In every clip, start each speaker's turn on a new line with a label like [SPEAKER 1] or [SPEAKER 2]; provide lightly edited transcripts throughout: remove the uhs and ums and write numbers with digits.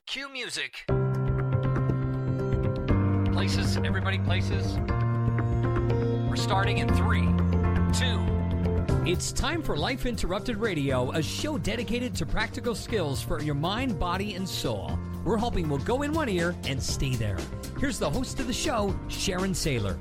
[SPEAKER 1] Cue music. Places, everybody places. We're starting in 3, 2.
[SPEAKER 2] It's time for Life Interrupted Radio, a show dedicated to practical skills for your mind, body, and soul. We're hoping we'll go in one ear and stay there. Here's the host of the show, Sharon Saylor.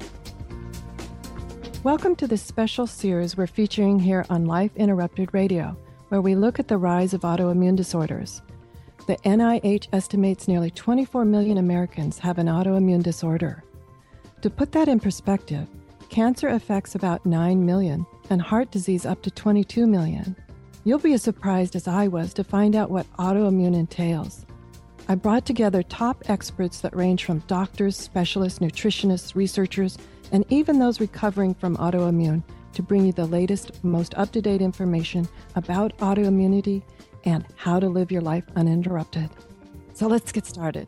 [SPEAKER 3] Welcome to this special series we're featuring here on Life Interrupted Radio, where we look at the rise of autoimmune disorders. The NIH estimates nearly 24 million Americans have an autoimmune disorder. To put that in perspective, cancer affects about 9 million and heart disease up to 22 million. You'll be as surprised as I was to find out what autoimmune entails. I brought together top experts that range from doctors, specialists, nutritionists, researchers, and even those recovering from autoimmune to bring you the latest, most up-to-date information about autoimmunity and how to live your life uninterrupted. So let's get started.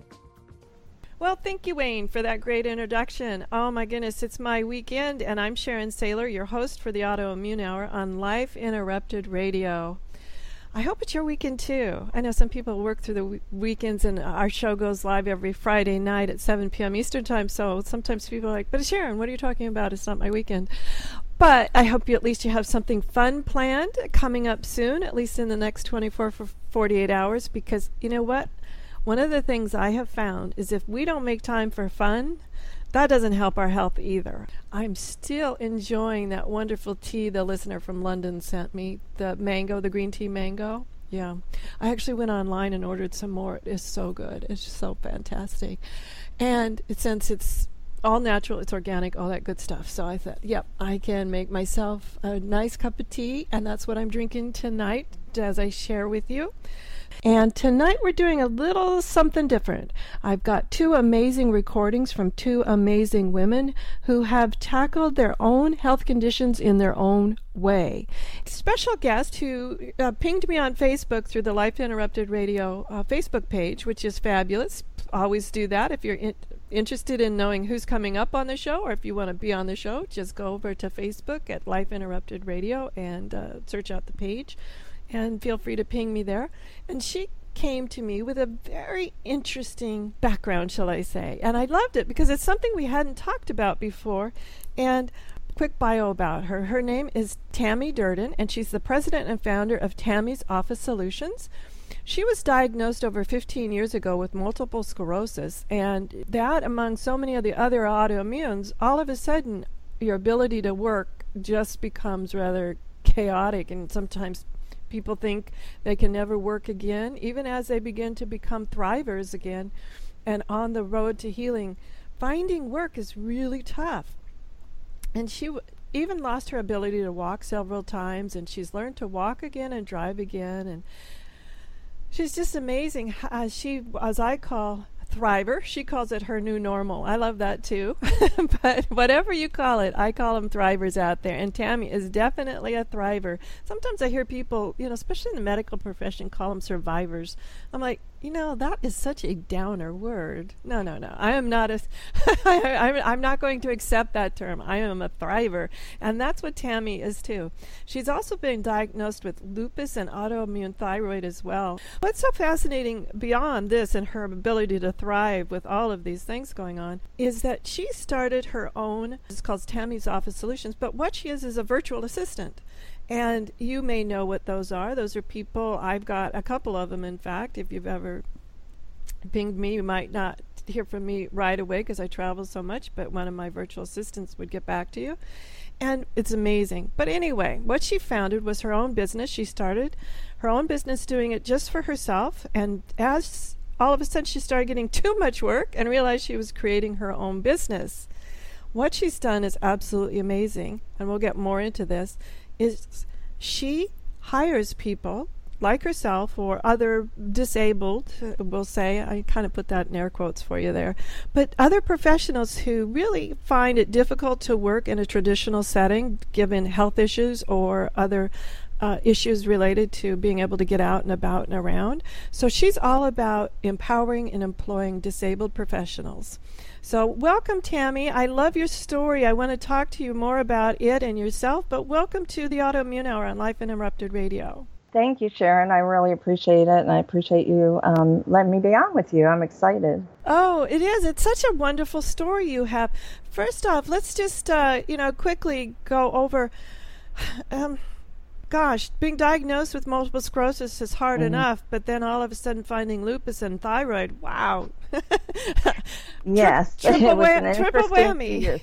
[SPEAKER 4] Well, thank you, Wayne, for that great introduction. Oh my goodness, it's my weekend, and I'm Sharon Saylor, your host for the Autoimmune Hour on Life Interrupted Radio. I hope it's your weekend too. I know some people work through the weekends, and our show goes live every Friday night at 7 p.m. Eastern Time, so sometimes people are like, but Sharon, what are you talking about? It's not my weekend. But I hope you have something fun planned coming up soon, at least in the next 24 for 48 hours, because you know what? One of the things I have found is if we don't make time for fun, that doesn't help our health either. I'm still enjoying that wonderful tea the listener from London sent me, the green tea mango. Yeah, I actually went online and ordered some more. It is so good. It's just so fantastic. And since it's all natural, it's organic, all that good stuff. So I thought, yep, I can make myself a nice cup of tea, and that's what I'm drinking tonight as I share with you. And tonight we're doing a little something different. I've got 2 amazing recordings from 2 amazing women who have tackled their own health conditions in their own way. Special guest who pinged me on Facebook through the Life Interrupted Radio Facebook page, which is fabulous. Always do that if you're interested in knowing who's coming up on the show, or if you want to be on the show, just go over to Facebook at Life Interrupted Radio and search out the page. And feel free to ping me there. And she came to me with a very interesting background, shall I say. And I loved it because it's something we hadn't talked about before. And quick bio about her. Her name is Tammy Durden, and she's the president and founder of Tammy's Office Solutions. She was diagnosed over 15 years ago with multiple sclerosis, and that, among so many of the other autoimmunes, all of a sudden your ability to work just becomes rather chaotic, and sometimes people think they can never work again, even as they begin to become thrivers again and on the road to healing. Finding work is really tough. And she even lost her ability to walk several times, and she's learned to walk again and drive again. And she's just amazing. She, as I call thriver, she calls it her new normal. I love that too. But whatever you call it, I call them thrivers out there. And Tammy is definitely a thriver. Sometimes I hear people, especially in the medical profession, call them survivors. I'm like, that is such a downer word. No. I am not I'm not going to accept that term. I am a thriver. And that's what Tammy is too. She's also been diagnosed with lupus and autoimmune thyroid as well. What's so fascinating beyond this and her ability to thrive with all of these things going on is that she started her own, it's called Tammy's Office Solutions, but what she is a virtual assistant. And you may know what those are. Those are people, I've got a couple of them, in fact. If you've ever pinged me, you might not hear from me right away because I travel so much, but one of my virtual assistants would get back to you. And it's amazing. But anyway, what she founded was her own business. She started her own business doing it just for herself. And as all of a sudden she started getting too much work and realized she was creating her own business. What she's done is absolutely amazing, and we'll get more into this, is she hires people like herself or other disabled, we'll say, I kind of put that in air quotes for you there, but other professionals who really find it difficult to work in a traditional setting given health issues or other issues related to being able to get out and about and around. So she's all about empowering and employing disabled professionals. So welcome, Tammy. I love your story. I want to talk to you more about it and yourself, but welcome to the Autoimmune Hour on Life Interrupted Radio.
[SPEAKER 5] Thank you, Sharon. I really appreciate it, and I appreciate you letting me be on with you. I'm excited.
[SPEAKER 4] Oh, it is. It's such a wonderful story you have. First off, let's just, quickly go over, being diagnosed with multiple sclerosis is hard enough, but then all of a sudden finding lupus and thyroid, wow.
[SPEAKER 5] Yes.
[SPEAKER 4] Triple whammy.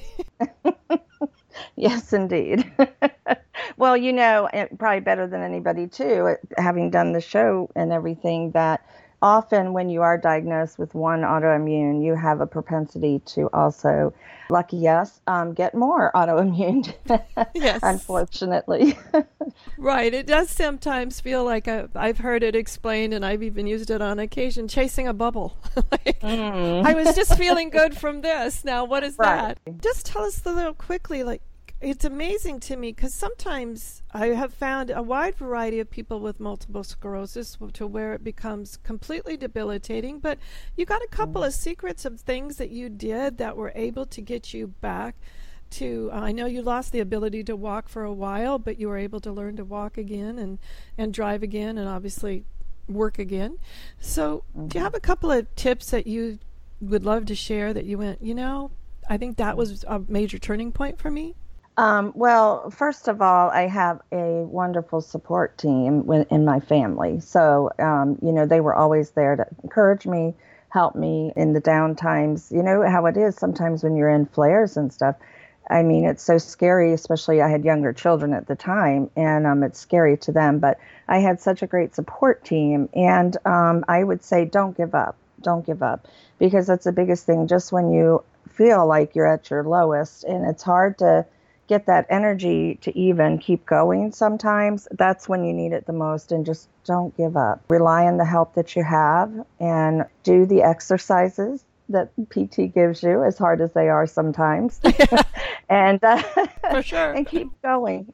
[SPEAKER 5] Yes, indeed. Well, probably better than anybody too, having done the show and everything, that often when you are diagnosed with one autoimmune, you have a propensity to also, lucky us, get more autoimmune.
[SPEAKER 4] Yes.
[SPEAKER 5] Unfortunately.
[SPEAKER 4] Right. It does sometimes feel like I've heard it explained, and I've even used it on occasion, chasing a bubble. I was just feeling good from this. Now, what is that? Just tell us a little quickly, it's amazing to me because sometimes I have found a wide variety of people with multiple sclerosis to where it becomes completely debilitating, but you got a couple of secrets of things that you did that were able to get you back to, I know you lost the ability to walk for a while, but you were able to learn to walk again and drive again and obviously work again. So do you have a couple of tips that you would love to share that you went, I think that was a major turning point for me?
[SPEAKER 5] Well, first of all, I have a wonderful support team in my family. So, they were always there to encourage me, help me in the down times. You know how it is sometimes when you're in flares and stuff. I mean, it's so scary, especially I had younger children at the time, and it's scary to them. But I had such a great support team, and I would say don't give up. Don't give up, because that's the biggest thing. Just when you feel like you're at your lowest and it's hard to get that energy to even keep going sometimes, that's when you need it the most, and just don't give up. Rely on the help that you have and do the exercises that PT gives you, as hard as they are sometimes. And
[SPEAKER 4] for sure.
[SPEAKER 5] And keep going.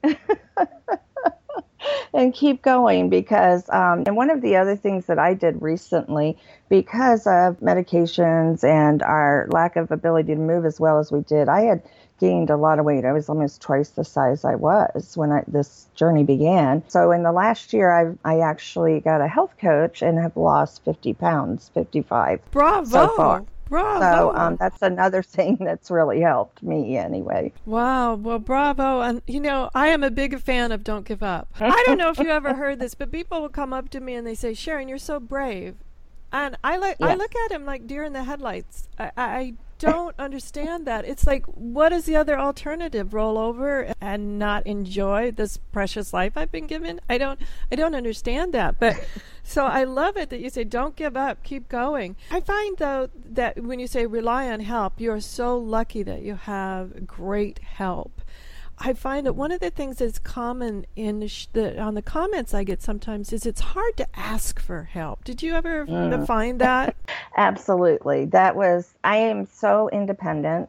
[SPEAKER 5] And keep going, because and one of the other things that I did recently, because of medications and our lack of ability to move as well as we did, I had gained a lot of weight. I was almost twice the size I was when this journey began. So in the last year, I actually got a health coach and have lost 50 pounds, 55
[SPEAKER 4] Bravo.
[SPEAKER 5] So far.
[SPEAKER 4] Bravo.
[SPEAKER 5] So that's another thing that's really helped me anyway.
[SPEAKER 4] Wow. Well, bravo. And, I am a big fan of Don't Give Up. I don't know if you ever heard this, but people will come up to me and they say, Sharon, you're so brave. And I look at him like deer in the headlights. I don't understand that. It's like, what is the other alternative? Roll over and not enjoy this precious life I've been given? I don't understand that. But so I love it that you say don't give up, keep going. I find though that when you say rely on help, you're so lucky that you have great help. I find that one of the things that's common on the comments I get sometimes is it's hard to ask for help. Did you ever find that?
[SPEAKER 5] Absolutely. I am so independent.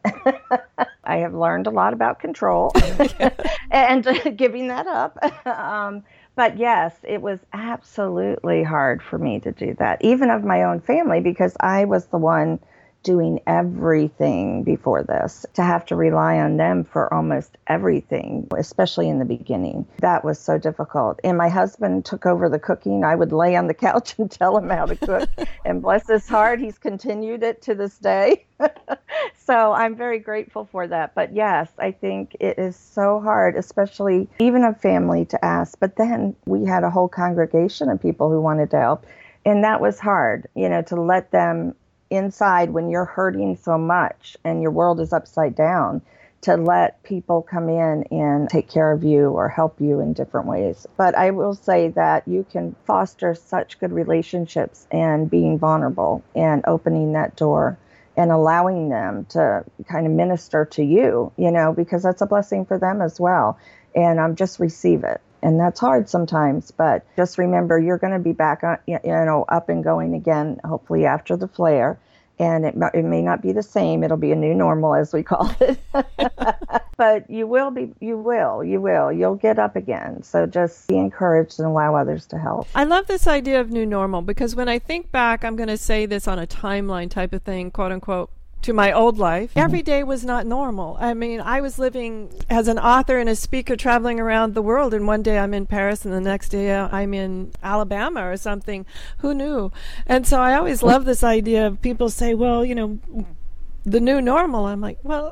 [SPEAKER 5] I have learned a lot about control and giving that up. But yes, it was absolutely hard for me to do that, even of my own family, because I was the one doing everything before this, to have to rely on them for almost everything, especially in the beginning. That was so difficult. And my husband took over the cooking. I would lay on the couch and tell him how to cook. And bless his heart, he's continued it to this day. So I'm very grateful for that. But yes, I think it is so hard, especially even a family, to ask. But then we had a whole congregation of people who wanted to help. And that was hard, to let them inside when you're hurting so much and your world is upside down, to let people come in and take care of you or help you in different ways. But I will say that you can foster such good relationships and being vulnerable and opening that door and allowing them to kind of minister to you, because that's a blessing for them as well. And just receive it. And that's hard sometimes, but just remember, you're going to be back on, up and going again, hopefully after the flare. And it may not be the same. It'll be a new normal, as we call it. But you'll get up again. So just be encouraged and allow others to help.
[SPEAKER 4] I love this idea of new normal, because when I think back, I'm going to say this on a timeline type of thing, quote unquote, to my old life, every day was not normal. I mean, I was living as an author and a speaker traveling around the world, and one day I'm in Paris and the next day I'm in Alabama or something. Who knew? And so I always love this idea of people say, well, you know, the new normal. I'm like, well,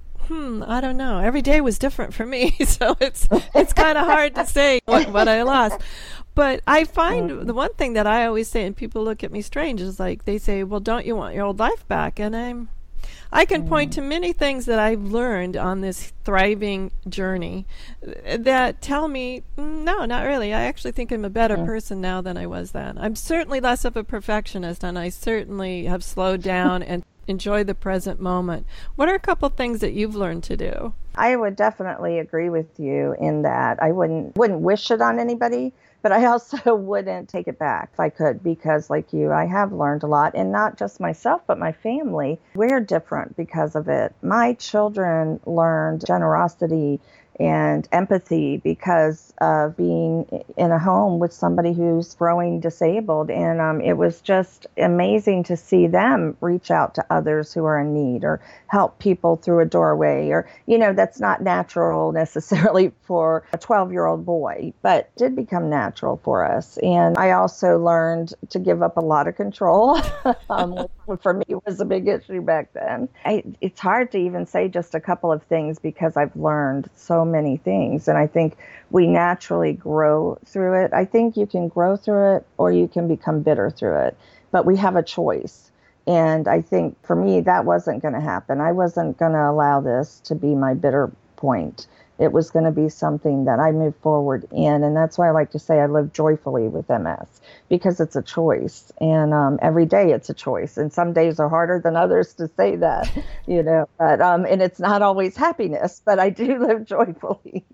[SPEAKER 4] I don't know. Every day was different for me, so it's kind of hard to say what I lost. But I find the one thing that I always say, and people look at me strange, is like they say, well, don't you want your old life back? And I can point to many things that I've learned on this thriving journey that tell me, no, not really. I actually think I'm a better person now than I was then. I'm certainly less of a perfectionist, and I certainly have slowed down and enjoy the present moment. What are a couple things that you've learned to do?
[SPEAKER 5] I would definitely agree with you in that. I wouldn't wish it on anybody, but I also wouldn't take it back if I could, because like you, I have learned a lot, and not just myself, but my family. We're different because of it. My children learned generosity and empathy because of being in a home with somebody who's growing disabled. And it was just amazing to see them reach out to others who are in need or help people through a doorway, or, you know, that's not natural necessarily for a 12-year-old boy, but did become natural for us. And I also learned to give up a lot of control, which for me was a big issue back then. It's hard to even say just a couple of things because I've learned so many things, and I think we naturally grow through it. I think you can grow through it or you can become bitter through it, but we have a choice. And I think for me, that wasn't going to happen. I wasn't going to allow this to be my bitter point. It was going to be something that I moved forward in. And that's why I like to say I live joyfully with MS, because it's a choice. And every day it's a choice. And some days are harder than others to say that, you know, but, and it's not always happiness, but I do live joyfully.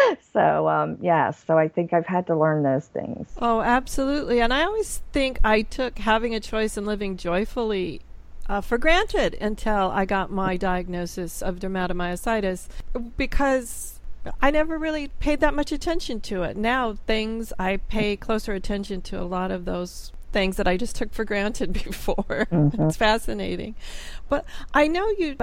[SPEAKER 5] So, so I think I've had to learn those things.
[SPEAKER 4] Oh, absolutely. And I always think I took having a choice and living joyfully for granted until I got my diagnosis of dermatomyositis, because I never really paid that much attention to it. Now I pay closer attention to a lot of those things that I just took for granted before. It's fascinating. But I know you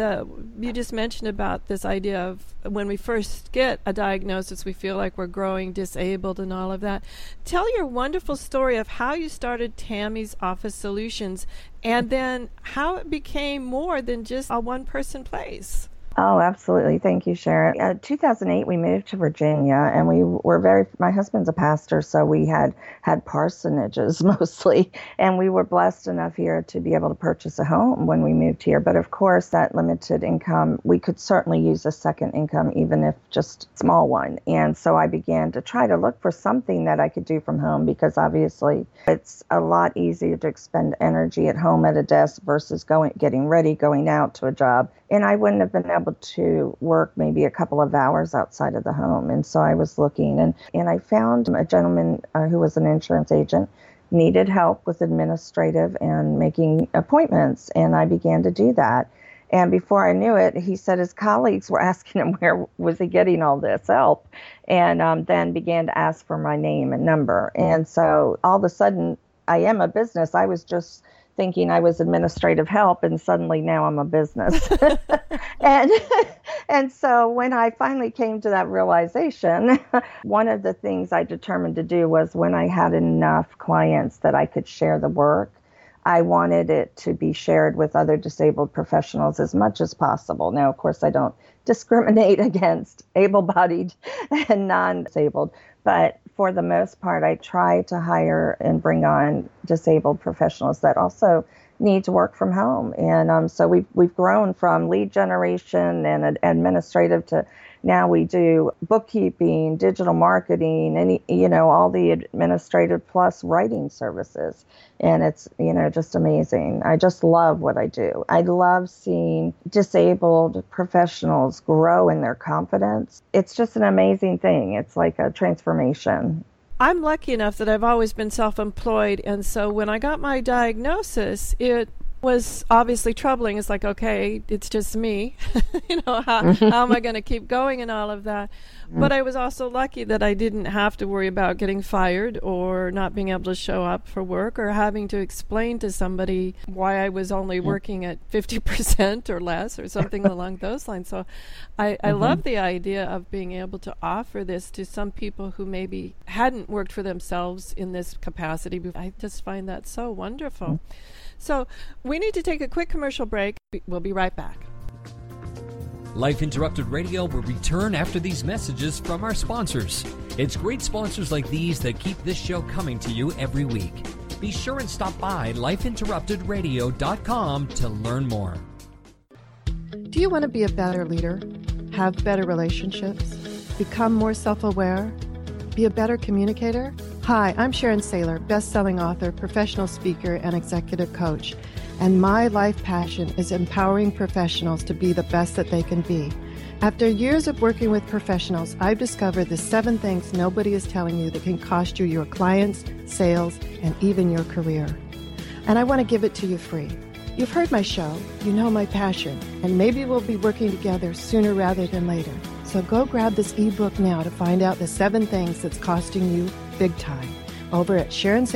[SPEAKER 4] just mentioned about this idea of when we first get a diagnosis, we feel like we're growing disabled and all of that. Tell your wonderful story of how you started Tammy's Office Solutions, and then how it became more than just a one-person place.
[SPEAKER 5] Oh, absolutely. Thank you, Sharon. 2008, we moved to Virginia, and we were my husband's a pastor, so we had parsonages mostly, and we were blessed enough here to be able to purchase a home when we moved here. But of course, that limited income, we could certainly use a second income, even if just a small one. And so I began to try to look for something that I could do from home, because obviously it's a lot easier to expend energy at home at a desk versus getting ready, going out to a job. And I wouldn't have been able to work maybe a couple of hours outside of the home. And so I was looking, and I found a gentleman who was an insurance agent, needed help with administrative and making appointments. And I began to do that. And before I knew it, he said his colleagues were asking him where was he getting all this help, and then began to ask for my name and number. And so all of a sudden, I am a business. I was just thinking I was administrative help, and suddenly now I'm a business. And so when I finally came to that realization, one of the things I determined to do was, when I had enough clients that I could share the work, I wanted it to be shared with other disabled professionals as much as possible. Now, of course, I don't discriminate against able-bodied and non-disabled, but for the most part, I try to hire and bring on disabled professionals that also need to work from home. And so we've grown from lead generation and administrative to now we do bookkeeping, digital marketing, and all the administrative plus writing services. And it's just amazing. I just love what I do. I love seeing disabled professionals grow in their confidence. It's just an amazing thing. It's like a transformation.
[SPEAKER 4] I'm lucky enough that I've always been self-employed, and so when I got my diagnosis, it was obviously troubling. It's like, okay, it's just me. How am I going to keep going and all of that? But I was also lucky that I didn't have to worry about getting fired or not being able to show up for work or having to explain to somebody why I was only working at 50% or less or something along those lines. So I love the idea of being able to offer this to some people who maybe hadn't worked for themselves in this capacity before. I just find that so wonderful. So we need to take a quick commercial break. We'll be right back.
[SPEAKER 2] Life Interrupted Radio will return after these messages from our sponsors. It's great sponsors like these that keep this show coming to you every week. Be sure and stop by lifeinterruptedradio.com to learn more.
[SPEAKER 3] Do you want to be a better leader? Have better relationships? Become more self-aware? Be a better communicator? Hi, I'm Sharon Saylor, best-selling author, professional speaker, and executive coach. And my life passion is empowering professionals to be the best that they can be. After years of working with professionals, I've discovered the 7 things nobody is telling you that can cost you your clients, sales, and even your career. And I want to give it to you free. You've heard my show, you know my passion, and maybe we'll be working together sooner rather than later. So go grab this ebook now to find out the 7 things that's costing you big time over at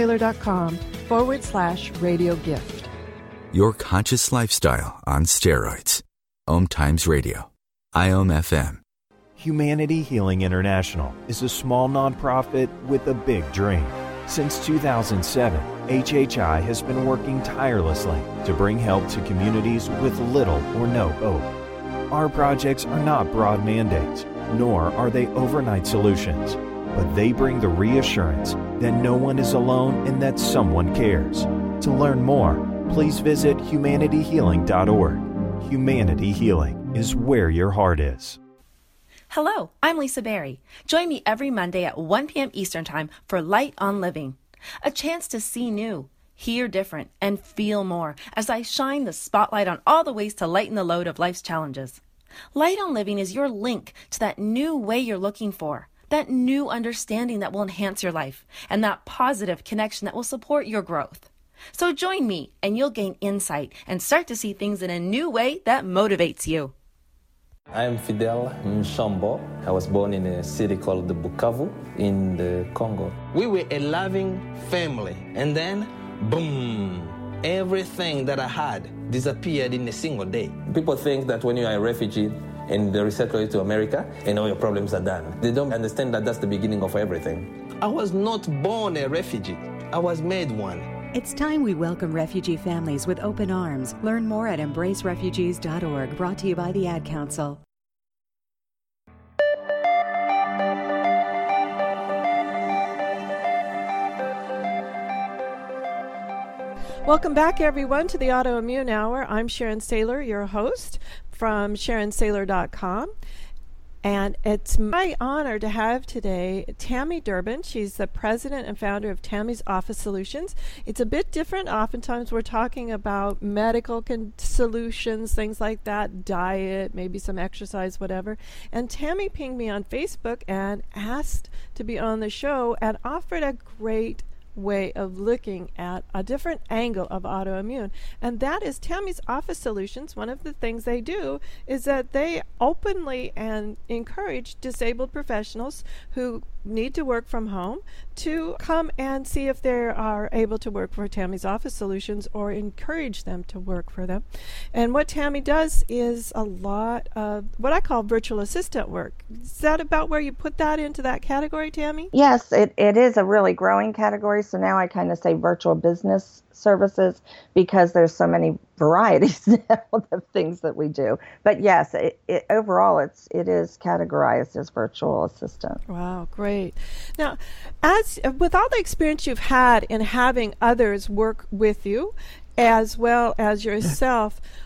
[SPEAKER 3] SharonSaylor.com/radio gift.
[SPEAKER 6] Your conscious lifestyle on steroids. Om Times Radio. IOM FM.
[SPEAKER 7] Humanity Healing International is a small nonprofit with a big dream. Since 2007, HHI has been working tirelessly to bring help to communities with little or no hope. Our projects are not broad mandates, nor are they overnight solutions, but they bring the reassurance that no one is alone and that someone cares. To learn more, please visit humanityhealing.org. Humanity Healing is where your heart is.
[SPEAKER 8] Hello, I'm Lisa Berry. Join me every Monday at 1 p.m. Eastern Time for Light on Living, a chance to see new, hear different, and feel more as I shine the spotlight on all the ways to lighten the load of life's challenges. Light on Living is your link to that new way you're looking for, that new understanding that will enhance your life, and that positive connection that will support your growth. So join me and you'll gain insight and start to see things in a new way that motivates you.
[SPEAKER 9] I'm Fidel Mshombo. I was born in a city called Bukavu in the Congo. We were a loving family, and then, boom, everything that I had disappeared in a single day. People think that when you are a refugee and they resettle you to America and all your problems are done. They don't understand that that's the beginning of everything. I was not born a refugee. I was made one.
[SPEAKER 10] It's time we welcome refugee families with open arms. Learn more at embracerefugees.org, brought to you by the Ad Council.
[SPEAKER 4] Welcome back, everyone, to the Autoimmune Hour. I'm Sharon Saylor, your host from SharonSaylor.com. And it's my honor to have today Tammy Durbin. She's the president and founder of Tammy's Office Solutions. It's a bit different. Oftentimes we're talking about medical solutions, things like that, diet, maybe some exercise, whatever. And Tammy pinged me on Facebook and asked to be on the show and offered a great way of looking at a different angle of autoimmune, and that is Tammy's Office Solutions. One of the things they do is that they openly and encourage disabled professionals who need to work from home to come and see if they are able to work for Tammy's Office Solutions or encourage them to work for them. And what Tammy does is a lot of what I call virtual assistant work. Is that about where you put that into that category, Tammy?
[SPEAKER 5] Yes, it is a really growing category. So now I kind of say virtual business services because there's so many varieties now of things that we do. But yes, overall it is categorized as virtual assistant.
[SPEAKER 4] Wow, great. Now, as with all the experience you've had in having others work with you as well as yourself,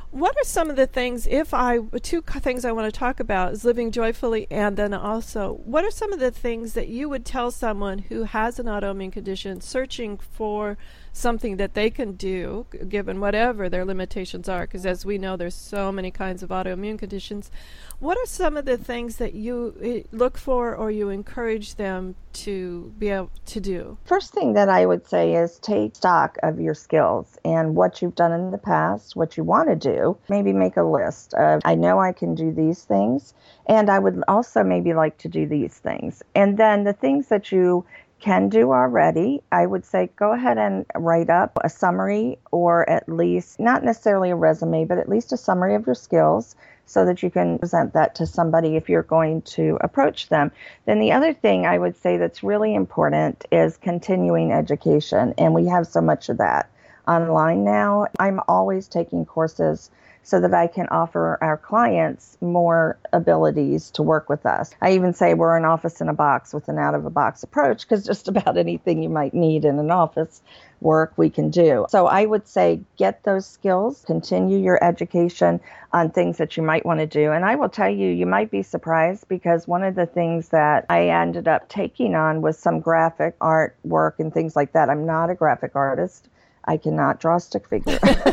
[SPEAKER 4] What are some of the things, two things I want to talk about is living joyfully, and then also, what are some of the things that you would tell someone who has an autoimmune condition searching for something that they can do, given whatever their limitations are? Because as we know, there's so many kinds of autoimmune conditions. What are some of the things that you look for or you encourage them to be able to do?
[SPEAKER 5] First thing that I would say is take stock of your skills and what you've done in the past, what you want to do. Maybe make a list of, I know I can do these things, and I would also maybe like to do these things. And then the things that you can do already, I would say go ahead and write up a summary, or at least, not necessarily a resume, but at least a summary of your skills, so that you can present that to somebody if you're going to approach them. Then the other thing I would say that's really important is continuing education, and we have so much of that online now. I'm always taking courses so that I can offer our clients more abilities to work with us. I even say we're an office in a box with an out-of-a-box approach, because just about anything you might need in an office work we can do. So I would say get those skills, continue your education on things that you might want to do. And I will tell you, you might be surprised, because one of the things that I ended up taking on was some graphic art work and things like that. I'm not a graphic artist. I cannot draw a stick figure.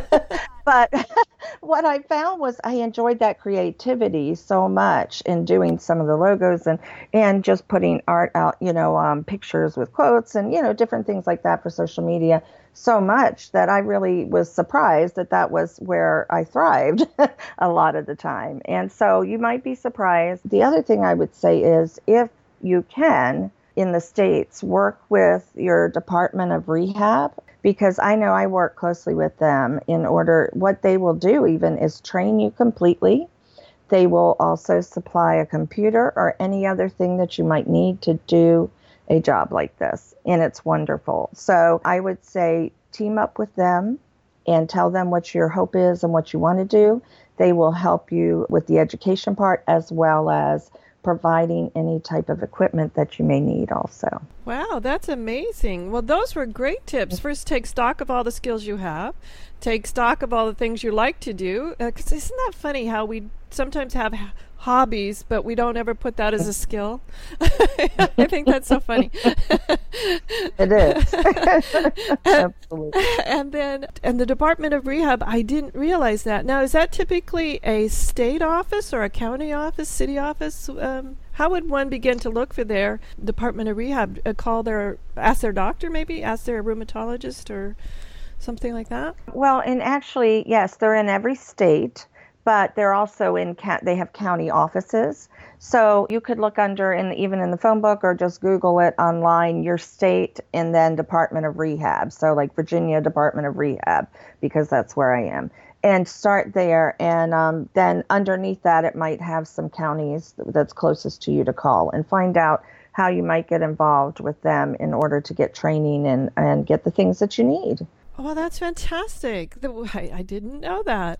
[SPEAKER 5] But what I found was I enjoyed that creativity so much in doing some of the logos and just putting art out, pictures with quotes and, different things like that for social media so much that I really was surprised that was where I thrived a lot of the time. And so you might be surprised. The other thing I would say is, if you can, in the States, work with your Department of Rehab, because I know I work closely with them what they will do even is train you completely. They will also supply a computer or any other thing that you might need to do a job like this. And it's wonderful. So I would say team up with them and tell them what your hope is and what you want to do. They will help you with the education part, as well as providing any type of equipment that you may need also.
[SPEAKER 4] Wow, that's amazing. Well, those were great tips. First, take stock of all the skills you have. Take stock of all the things you like to do. 'Cause isn't that funny how we sometimes have hobbies, but we don't ever put that as a skill? I think that's so funny.
[SPEAKER 5] It is. Absolutely.
[SPEAKER 4] And the Department of Rehab, I didn't realize that. Now, is that typically a state office or a county office, city office? How would one begin to look for their Department of Rehab? Ask their doctor maybe? Ask their rheumatologist or something like that?
[SPEAKER 5] Well, and actually, yes, they're in every state, but they're also they have county offices. So you could look under, even in the phone book, or just Google it online, your state and then Department of Rehab. So like Virginia Department of Rehab, because that's where I am. And start there. And then underneath that, it might have some counties that's closest to you to call and find out how you might get involved with them in order to get training and get the things that you need.
[SPEAKER 4] Oh, that's fantastic. I didn't know that.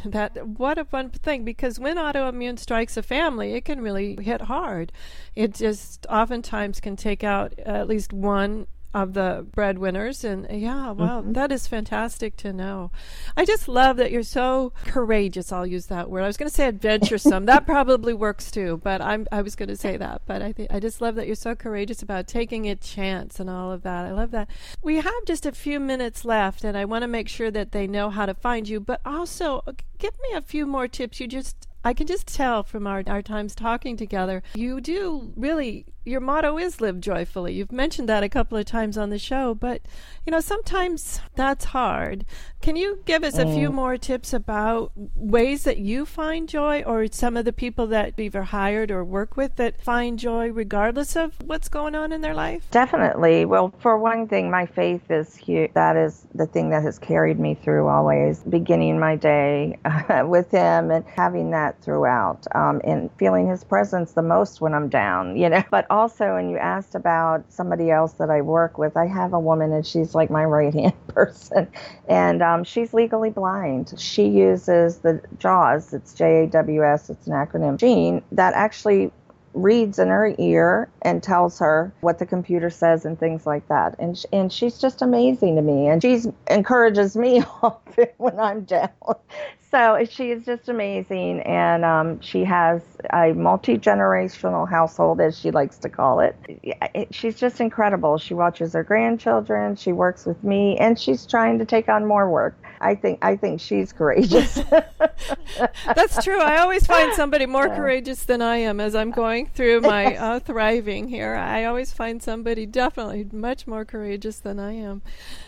[SPEAKER 4] What a fun thing, because when autoimmune strikes a family, it can really hit hard. It just oftentimes can take out at least one of the breadwinners. And that is fantastic to know. I just love that you're so courageous. I'll use that word. I was going to say adventuresome. That probably works too, but I was going to say that. But I just love that you're so courageous about taking a chance and all of that. I love that. We have just a few minutes left, and I want to make sure that they know how to find you, but also give me a few more tips. I can just tell from our times talking together, you do really, your motto is live joyfully. You've mentioned that a couple of times on the show, but sometimes that's hard. Can you give us a few more tips about ways that you find joy, or some of the people that you've either hired or work with that find joy regardless of what's going on in their life?
[SPEAKER 5] Definitely. Well, for one thing, my faith is huge. That is the thing that has carried me through always, beginning my day with him and having that throughout, and feeling his presence the most when I'm down, But also, when you asked about somebody else that I work with, I have a woman, and she's like my right-hand person, and she's legally blind. She uses the JAWS, it's JAWS, it's an acronym, gene that actually reads in her ear and tells her what the computer says and things like that. And she's just amazing to me. And she encourages me often when I'm down. So she is just amazing, and she has a multi-generational household, as she likes to call it. She's just incredible. She watches her grandchildren, she works with me, and she's trying to take on more work. I think she's courageous.
[SPEAKER 4] That's true. I always find somebody more courageous than I am as I'm going through my thriving here. I always find somebody definitely much more courageous than I am.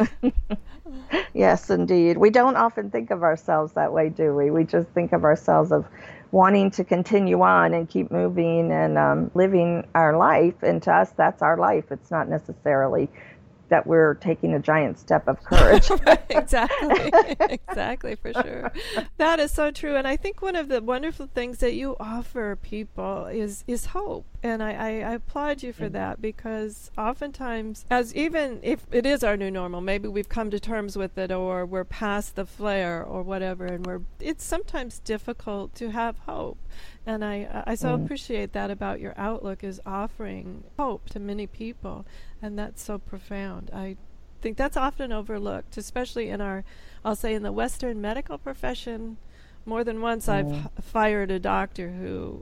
[SPEAKER 5] Yes, indeed. We don't often think of ourselves that way, do we? We just think of ourselves of wanting to continue on and keep moving and living our life. And to us, that's our life. It's not necessarily that we're taking a giant step of courage.
[SPEAKER 4] Right, exactly, for sure. That is so true. And I think one of the wonderful things that you offer people is hope. And I applaud you for that, because oftentimes, as even if it is our new normal, maybe we've come to terms with it, or we're past the flare or whatever, and it's sometimes difficult to have hope. And I so appreciate that about your outlook, is offering hope to many people. And that's so profound. I think that's often overlooked, especially in I'll say in the Western medical profession. More than once I've fired a doctor who...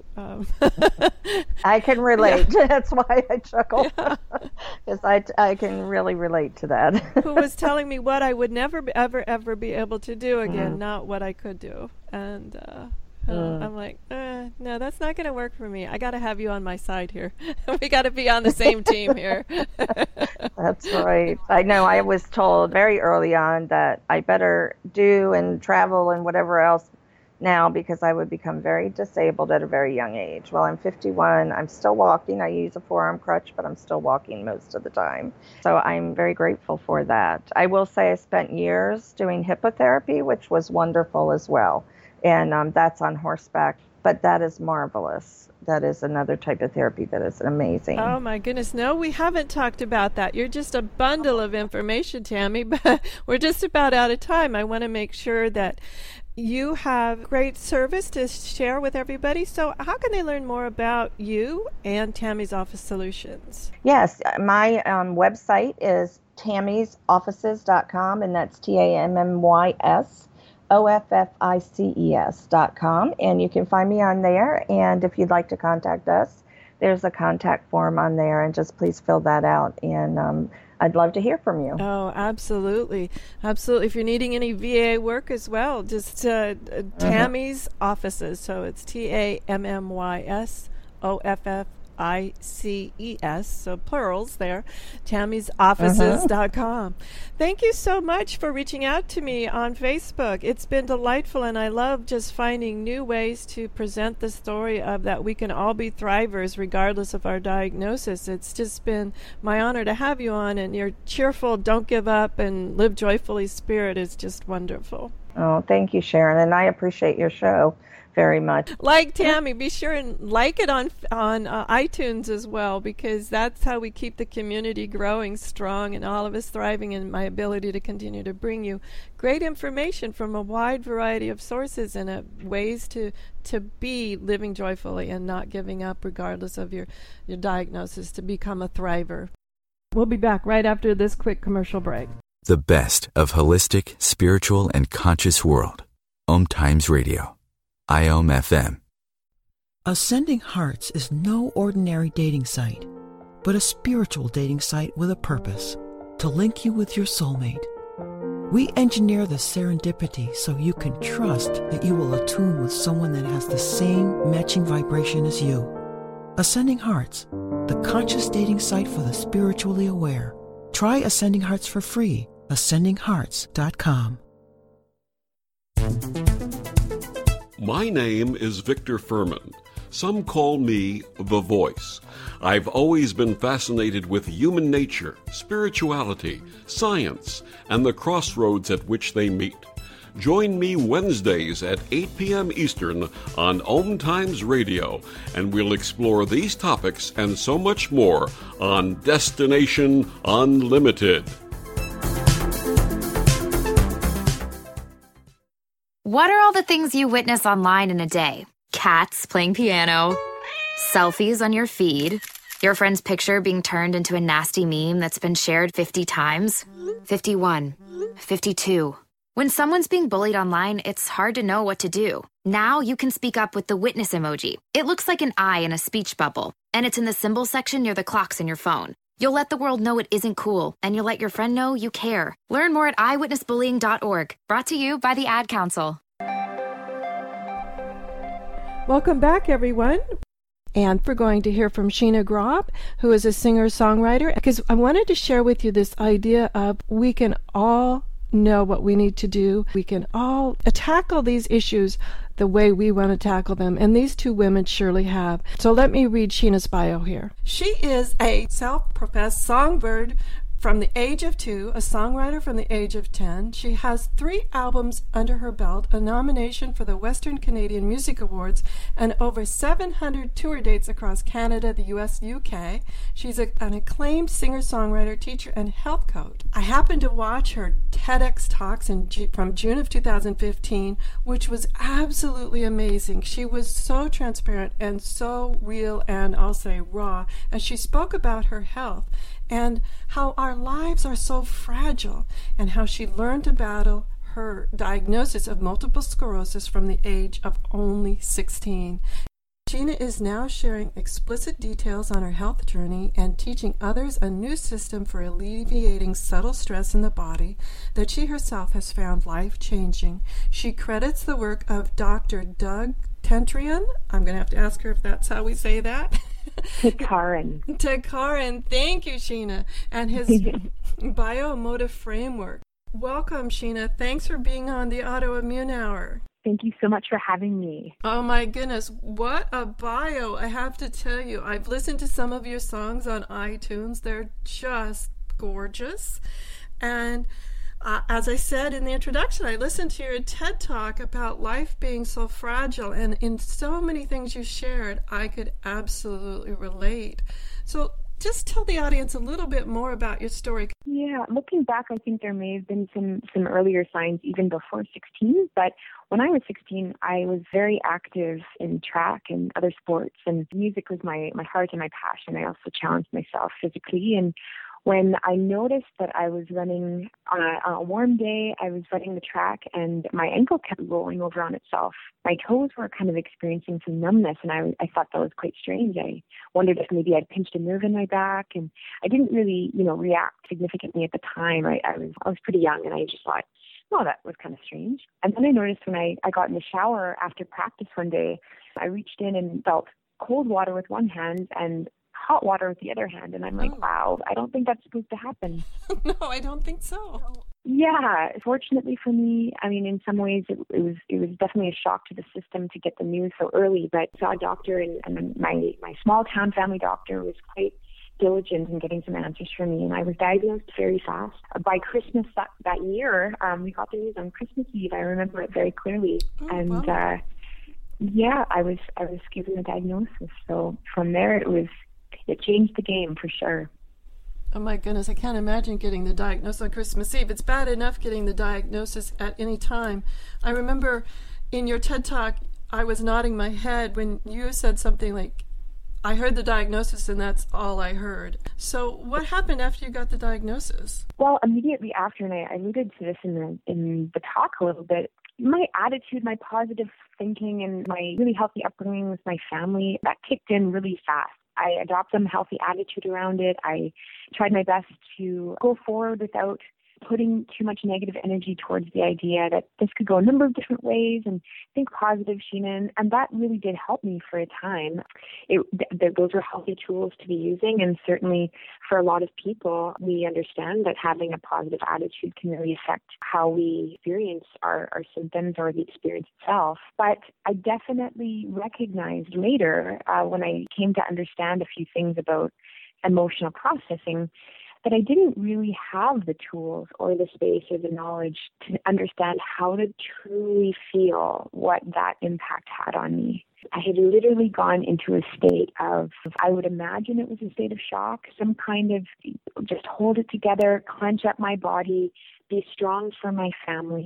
[SPEAKER 5] I can relate. Yeah. That's why I chuckle. Because I can really relate to that.
[SPEAKER 4] Who was telling me what I would never, ever be able to do again, not what I could do. And... I'm like, no, that's not going to work for me. I got to have you on my side here. We got to be on the same team here.
[SPEAKER 5] That's right. I know I was told very early on that I better do and travel and whatever else now, because I would become very disabled at a very young age. Well, I'm 51. I'm still walking. I use a forearm crutch, but I'm still walking most of the time. So I'm very grateful for that. I will say I spent years doing hippotherapy, which was wonderful as well. And that's on horseback, but that is marvelous. That is another type of therapy that is amazing.
[SPEAKER 4] Oh, my goodness. No, we haven't talked about that. You're just a bundle of information, Tammy, but we're just about out of time. I want to make sure that you have great service to share with everybody. So how can they learn more about you and Tammy's Office Solutions?
[SPEAKER 5] Yes, my website is tammysoffices.com, and that's TAMMYSOFFICES.com, and you can find me on there. And if you'd like to contact us, there's a contact form on there, and just please fill that out, and I'd love to hear from you.
[SPEAKER 4] Oh, absolutely. Absolutely. If you're needing any VA work as well, just Tammy's Offices. So it's TAMMYSOFFICES, so plurals there, tammysoffices.com. Thank you so much for reaching out to me on Facebook. It's been delightful, and I love just finding new ways to present the story of that we can all be thrivers regardless of our diagnosis. It's just been my honor to have you on, and your cheerful, don't give up, and live joyfully spirit is just wonderful.
[SPEAKER 5] Oh, thank you, Sharon, and I appreciate your show very much.
[SPEAKER 4] Like Tammy, be sure and like it on iTunes as well, because that's how we keep the community growing strong and all of us thriving, and my ability to continue to bring you great information from a wide variety of sources and ways to be living joyfully and not giving up regardless of your diagnosis, to become a thriver. We'll be back right after this quick commercial break.
[SPEAKER 6] The best of holistic, spiritual, and conscious world. Om Times Radio. IOM FM.
[SPEAKER 11] Ascending Hearts is no ordinary dating site, but a spiritual dating site with a purpose, to link you with your soulmate. We engineer the serendipity so you can trust that you will attune with someone that has the same matching vibration as you. Ascending Hearts, the conscious dating site for the spiritually aware. Try Ascending Hearts for free. AscendingHearts.com.
[SPEAKER 12] My name is Victor Furman. Some call me The Voice. I've always been fascinated with human nature, spirituality, science, and the crossroads at which they meet. Join me Wednesdays at 8 p.m. Eastern on Om Times Radio, and we'll explore these topics and so much more on Destination Unlimited.
[SPEAKER 13] What are all the things you witness online in a day? Cats playing piano, selfies on your feed, your friend's picture being turned into a nasty meme that's been shared 50 times, 51, 52. When someone's being bullied online, it's hard to know what to do. Now you can speak up with the witness emoji. It looks like an eye in a speech bubble, and it's in the symbol section near the clocks in your phone. You'll let the world know it isn't cool, and you'll let your friend know you care. Learn more at eyewitnessbullying.org. Brought to you by the Ad Council.
[SPEAKER 4] Welcome back, everyone.
[SPEAKER 3] And we're going to hear from Sheena Grob, who is a singer-songwriter, because I wanted to share with you this idea of we can all know what we need to do. We can all tackle these issues the way we want to tackle them, and these two women surely have. So let me read Sheena's bio here.
[SPEAKER 4] She is a self-professed songbird from the age of 2, a songwriter from the age of 10. She has 3 albums under her belt, a nomination for the Western Canadian Music Awards, and over 700 tour dates across Canada, the US, UK. She's an acclaimed singer-songwriter, teacher, and health coach. I happened to watch her TEDx talks from June of 2015, which was absolutely amazing. She was so transparent and so real and I'll say raw as she spoke about her health and how our lives are so fragile, and how she learned to battle her diagnosis of multiple sclerosis from the age of only 16. Sheena is now sharing explicit details on her health journey and teaching others a new system for alleviating subtle stress in the body that she herself has found life-changing. She credits the work of Dr. Doug Tentrian. I'm going to have to ask her if that's how we say that. Takaran. Thank you, Sheena. And his bioemotive framework. Welcome, Sheena. Thanks for being on the Autoimmune Hour.
[SPEAKER 14] Thank you so much for having me.
[SPEAKER 4] Oh my goodness, what a bio. I have to tell you, I've listened to some of your songs on iTunes. They're just gorgeous. And as I said in the introduction, I listened to your TED Talk about life being so fragile, and in so many things you shared, I could absolutely relate. So just tell the audience a little bit more about your story.
[SPEAKER 14] Yeah, looking back, I think there may have been some earlier signs even before 16, but when I was 16, I was very active in track and other sports, and music was my heart and my passion. I also challenged myself physically, and when I noticed that I was running on a warm day, I was running the track and my ankle kept rolling over on itself. My toes were kind of experiencing some numbness, and I thought that was quite strange. I wondered if maybe I'd pinched a nerve in my back, and I didn't really, react significantly at the time. I was pretty young, and I just thought, oh, that was kind of strange. And then I noticed when I got in the shower after practice one day, I reached in and felt cold water with one hand and hot water with the other hand, and I'm like, wow, I don't think that's supposed to happen.
[SPEAKER 4] No, I don't think so.
[SPEAKER 14] Yeah, fortunately for me, I mean, in some ways it was definitely a shock to the system to get the news so early, but I saw a doctor, and my small town family doctor was quite diligent in getting some answers for me, and I was diagnosed very fast. By Christmas that year, we got the news on Christmas Eve. I remember it very clearly. Wow. Yeah, I was given the diagnosis. So from there, it changed the game for sure.
[SPEAKER 4] Oh my goodness, I can't imagine getting the diagnosis on Christmas Eve. It's bad enough getting the diagnosis at any time. I remember in your TED Talk, I was nodding my head when you said something like, I heard the diagnosis and that's all I heard. So what happened after you got the diagnosis?
[SPEAKER 14] Well, immediately after, and I alluded to this in the talk a little bit, my attitude, my positive thinking, and my really healthy upbringing with my family, that kicked in really fast. I adopted some healthy attitude around it. I tried my best to go forward without putting too much negative energy towards the idea that this could go a number of different ways, and think positive, Sheena. And that really did help me for a time. Those were healthy tools to be using, and certainly for a lot of people, we understand that having a positive attitude can really affect how we experience our symptoms or the experience itself. But I definitely recognized later, when I came to understand a few things about emotional processing, that I didn't really have the tools or the space or the knowledge to understand how to truly feel what that impact had on me. I had literally gone into a state of, I would imagine it was a state of shock, some kind of just hold it together, clench up my body, be strong for my family.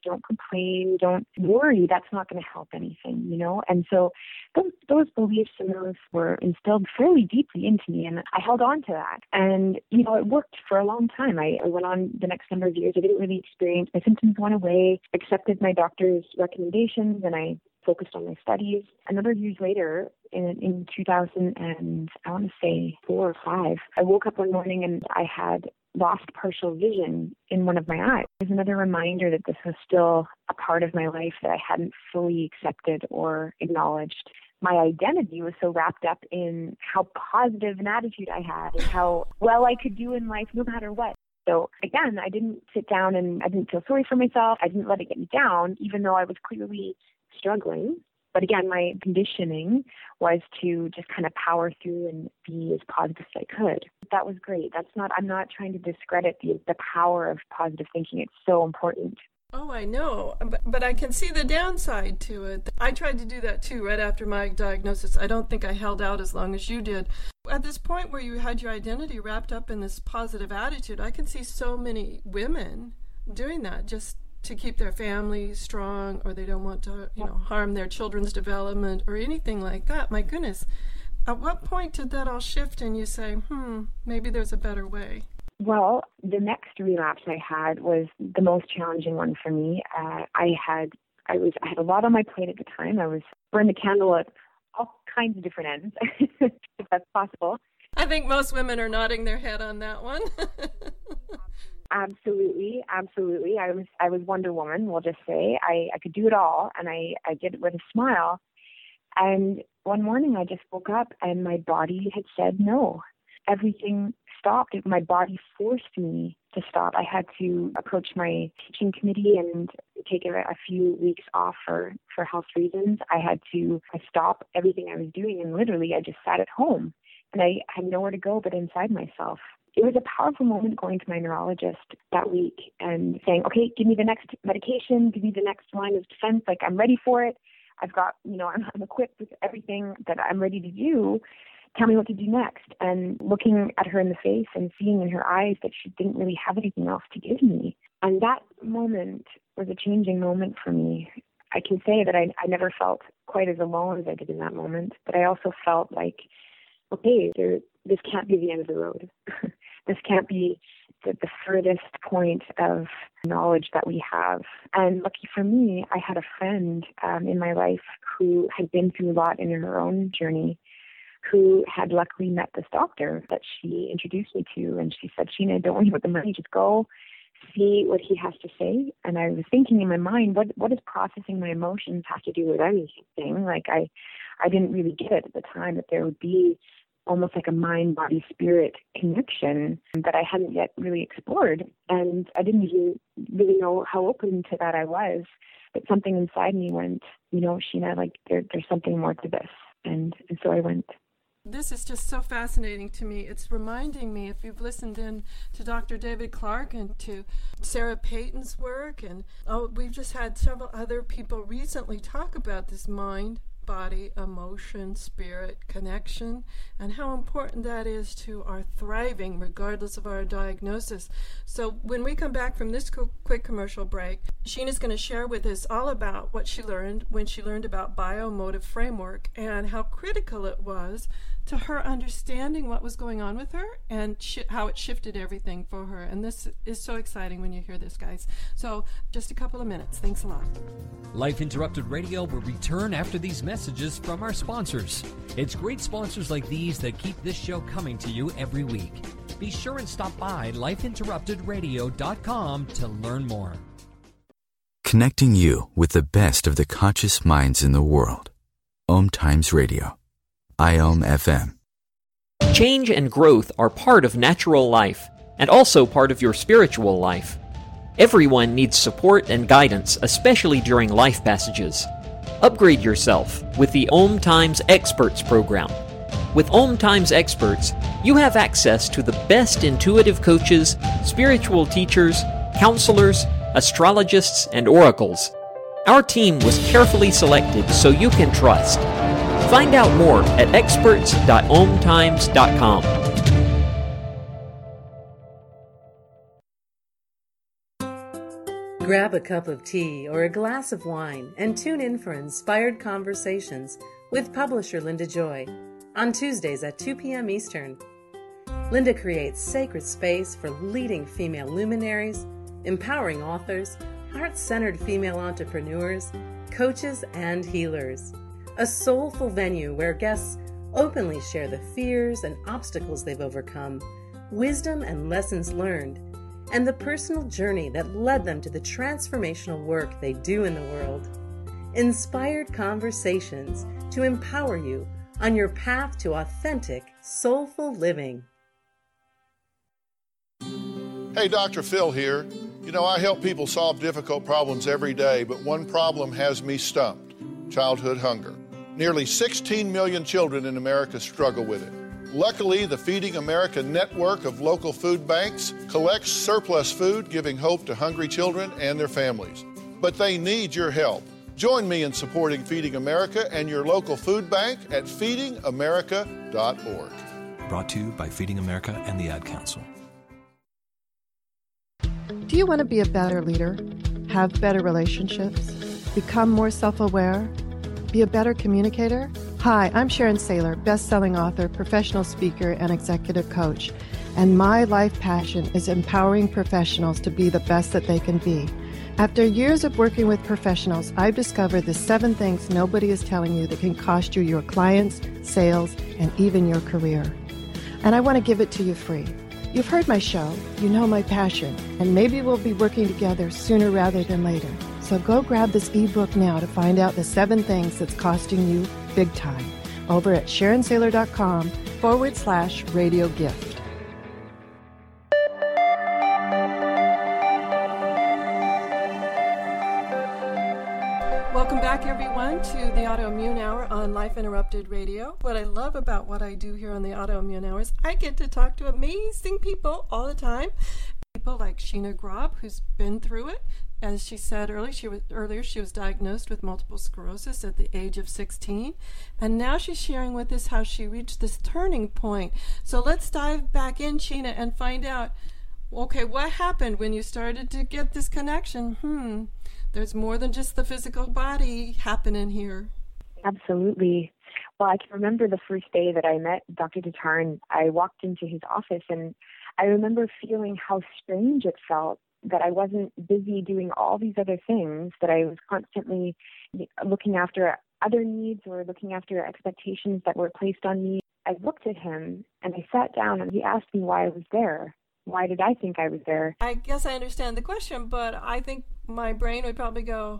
[SPEAKER 14] don't complain, don't worry. That's not going to help anything, you know? And so those beliefs and those were instilled fairly deeply into me, and I held on to that. And, you know, it worked for a long time. I went on the next number of years. I didn't really experience, my symptoms went away, accepted my doctor's recommendations, and I focused on my studies. A number of years later, in 2000 and I want to say 4 or 5, I woke up one morning and I had lost partial vision in one of my eyes. It was another reminder that this was still a part of my life that I hadn't fully accepted or acknowledged. My identity was so wrapped up in how positive an attitude I had and how well I could do in life no matter what. So again, I didn't sit down and I didn't feel sorry for myself. I didn't let it get me down, even though I was clearly struggling. But again, my conditioning was to just kind of power through and be as positive as I could. That was great. I'm not trying to discredit the power of positive thinking. It's so important.
[SPEAKER 4] Oh, I know, but I can see the downside to it. I tried to do that too right after my diagnosis. I don't think I held out as long as you did. At this point where you had your identity wrapped up in this positive attitude, I can see so many women doing that just to keep their family strong, or they don't want to, harm their children's development or anything like that. My goodness. At what point did that all shift and you say, maybe there's a better way?
[SPEAKER 14] Well, the next relapse I had was the most challenging one for me. I had a lot on my plate at the time. I was burning the candle at all kinds of different ends, if that's possible.
[SPEAKER 4] I think most women are nodding their head on that one.
[SPEAKER 14] Absolutely. I was Wonder Woman, we'll just say. I could do it all, and I did it with a smile. And one morning I just woke up and my body had said no. Everything stopped. My body forced me to stop. I had to approach my teaching committee and take a few weeks off for health reasons. I had to stop everything I was doing, and literally I just sat at home, and I had nowhere to go but inside myself. It was a powerful moment going to my neurologist that week and saying, okay, give me the next medication, give me the next line of defense, like I'm ready for it. I've got, I'm equipped with everything that I'm ready to do. Tell me what to do next. And looking at her in the face and seeing in her eyes that she didn't really have anything else to give me. And that moment was a changing moment for me. I can say that I never felt quite as alone as I did in that moment, but I also felt like, okay, this can't be the end of the road. This can't be the furthest point of knowledge that we have. And lucky for me, I had a friend in my life who had been through a lot in her own journey, who had luckily met this doctor that she introduced me to. And she said, Sheena, don't worry about the money, just go see what he has to say. And I was thinking in my mind, what does processing my emotions have to do with anything? Like I didn't really get it at the time, that there would be almost like a mind-body-spirit connection that I hadn't yet really explored. And I didn't even really know how open to that I was. But something inside me went, Sheena, like there's something more to this. And so I went.
[SPEAKER 4] This is just so fascinating to me. It's reminding me, if you've listened in to Dr. David Clark and to Sarah Payton's work, and we've just had several other people recently talk about this mind, body, emotion, spirit connection, and how important that is to our thriving regardless of our diagnosis. So when we come back from this quick commercial break, Sheena's going to share with us all about what she learned when she learned about bioemotive framework and how critical it was to her understanding what was going on with her and how it shifted everything for her. And this is so exciting when you hear this, guys. So just a couple of minutes. Thanks a lot.
[SPEAKER 2] Life Interrupted Radio will return after these messages from our sponsors. It's great sponsors like these that keep this show coming to you every week. Be sure and stop by lifeinterruptedradio.com to learn more.
[SPEAKER 6] Connecting you with the best of the conscious minds in the world. Om Times Radio. IOM FM.
[SPEAKER 15] Change and growth are part of natural life and also part of your spiritual life. Everyone needs support and guidance, especially during life passages. Upgrade yourself with the Om Times Experts program. With Om Times Experts, you have access to the best intuitive coaches, spiritual teachers, counselors, astrologists, and oracles. Our team was carefully selected so you can trust. Find out more at experts.omtimes.com.
[SPEAKER 16] Grab a cup of tea or a glass of wine and tune in for Inspired Conversations with publisher Linda Joy on Tuesdays at 2 p.m. Eastern. Linda creates sacred space for leading female luminaries, empowering authors, heart-centered female entrepreneurs, coaches, and healers. A soulful venue where guests openly share the fears and obstacles they've overcome, wisdom and lessons learned, and the personal journey that led them to the transformational work they do in the world. Inspired Conversations to empower you on your path to authentic, soulful living.
[SPEAKER 17] Hey, Dr. Phil here. You know, I help people solve difficult problems every day, but one problem has me stumped: childhood hunger. Nearly 16 million children in America struggle with it. Luckily, the Feeding America network of local food banks collects surplus food, giving hope to hungry children and their families. But they need your help. Join me in supporting Feeding America and your local food bank at feedingamerica.org.
[SPEAKER 18] Brought to you by Feeding America and the Ad Council.
[SPEAKER 3] Do you want to be a better leader, have better relationships, become more self-aware, be a better communicator? Hi, I'm Sharon Saylor, best-selling author, professional speaker, and executive coach. And my life passion is empowering professionals to be the best that they can be. After years of working with professionals, I've discovered the 7 things nobody is telling you that can cost you your clients, sales, and even your career. And I want to give it to you free. You've heard my show, you know my passion, and maybe we'll be working together sooner rather than later. So go grab this ebook now to find out the 7 things that's costing you big time over at SharonSaylor.com/radio gift.
[SPEAKER 4] Welcome back, everyone, to the Autoimmune Hour on Life Interrupted Radio. What I love about what I do here on the Autoimmune Hour is I get to talk to amazing people all the time. People like Sheena Grob, who's been through it. As she said earlier, she was diagnosed with multiple sclerosis at the age of 16. And now she's sharing with us how she reached this turning point. So let's dive back in, Sheena, and find out, okay, what happened when you started to get this connection? There's more than just the physical body happening here.
[SPEAKER 14] Absolutely. Well, I can remember the first day that I met Dr. Tatarn. I walked into his office, and I remember feeling how strange it felt that I wasn't busy doing all these other things, that I was constantly looking after other needs or looking after expectations that were placed on me. I looked at him and I sat down and he asked me why I was there. Why did I think I was there?
[SPEAKER 4] I guess I understand the question, but I think my brain would probably go,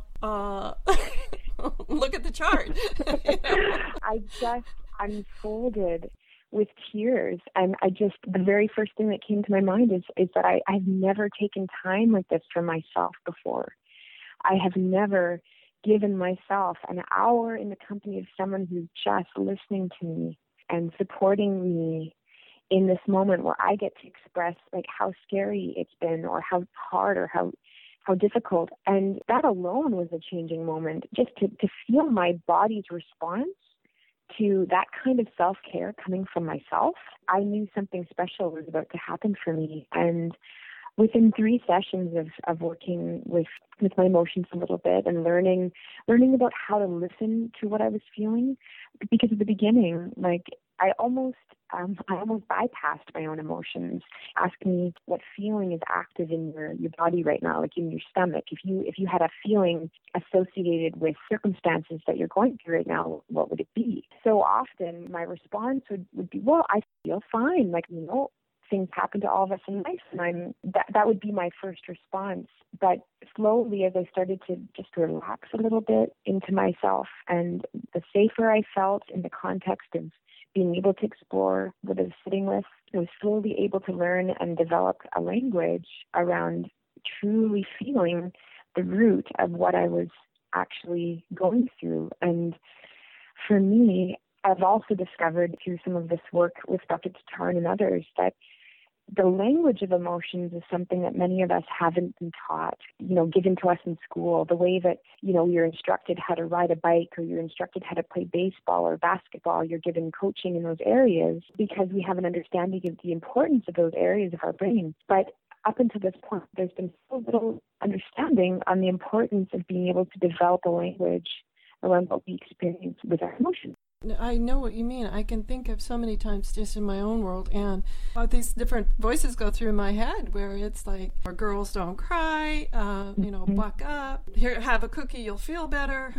[SPEAKER 4] look at the chart. You know?
[SPEAKER 14] I just unfolded with tears. And the very first thing that came to my mind is that I've never taken time like this for myself before. I have never given myself an hour in the company of someone who's just listening to me and supporting me in this moment where I get to express like how scary it's been or how hard or how difficult. And that alone was a changing moment, just to feel my body's response to that kind of self-care coming from myself. I knew something special was about to happen for me. And within 3 sessions of working with my emotions a little bit and learning about how to listen to what I was feeling, because at the beginning, like I almost bypassed my own emotions. Ask me what feeling is active in your body right now, like in your stomach. If you had a feeling associated with circumstances that you're going through right now, what would it be? So often my response would be, well, I feel fine. Like, things happen to all of us in life, and that would be my first response. But slowly, as I started to just relax a little bit into myself, and the safer I felt in the context of being able to explore what I was sitting with, I was slowly able to learn and develop a language around truly feeling the root of what I was actually going through. And for me, I've also discovered through some of this work with Dr. Tatarn and others that the language of emotions is something that many of us haven't been taught, given to us in school. The way that, you're instructed how to ride a bike, or you're instructed how to play baseball or basketball, you're given coaching in those areas because we have an understanding of the importance of those areas of our brain. But up until this point, there's been so little understanding on the importance of being able to develop a language around what we experience with our emotions.
[SPEAKER 4] I know what you mean. I can think of so many times just in my own world, and these different voices go through my head where it's like, or girls don't cry, buck up, here, have a cookie, you'll feel better.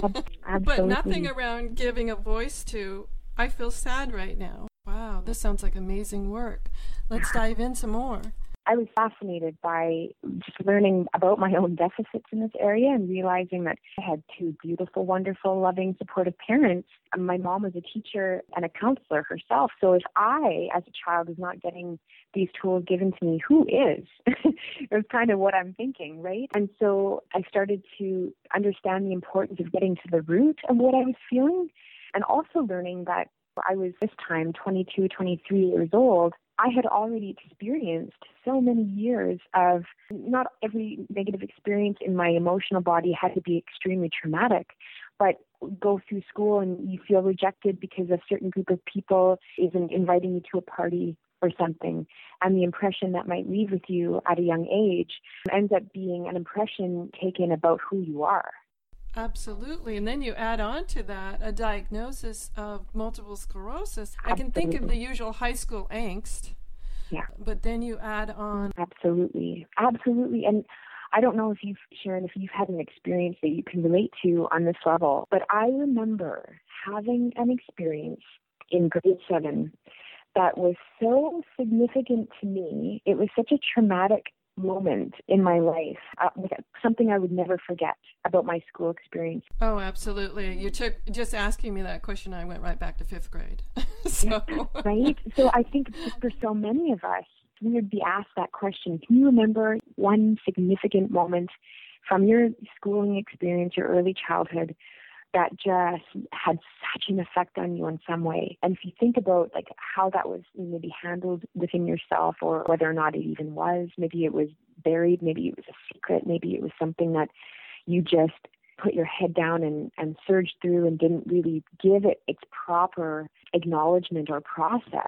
[SPEAKER 4] But nothing around giving a voice to, I feel sad right now. Wow, this sounds like amazing work. Let's dive in some more.
[SPEAKER 14] I was fascinated by just learning about my own deficits in this area and realizing that I had two beautiful, wonderful, loving, supportive parents. My mom was a teacher and a counselor herself. So if I, as a child, was not getting these tools given to me, who is? It was kind of what I'm thinking, right? And so I started to understand the importance of getting to the root of what I was feeling, and also learning that I was this time 22, 23 years old. I had already experienced so many years of, not every negative experience in my emotional body had to be extremely traumatic, but go through school and you feel rejected because a certain group of people isn't inviting you to a party or something. And the impression that might leave with you at a young age ends up being an impression taken about who you are.
[SPEAKER 4] Absolutely. And then you add on to that a diagnosis of multiple sclerosis. I can think of the usual high school angst.
[SPEAKER 14] Yeah.
[SPEAKER 4] But then you add on.
[SPEAKER 14] Absolutely. And I don't know if you've, Sharon, if you've had an experience that you can relate to on this level, but I remember having an experience in grade 7 that was so significant to me. It was such a traumatic moment in my life, something I would never forget about my school experience.
[SPEAKER 4] Oh, absolutely. You took, just asking me that question, I went right back to 5th grade. So.
[SPEAKER 14] Right? So I think for so many of us, we would be asked that question. Can you remember one significant moment from your schooling experience, your early childhood, that just had such an effect on you in some way? And if you think about like how that was maybe handled within yourself, or whether or not it even was, maybe it was buried, maybe it was a secret, maybe it was something that you just put your head down and surged through and didn't really give it its proper acknowledgement or process.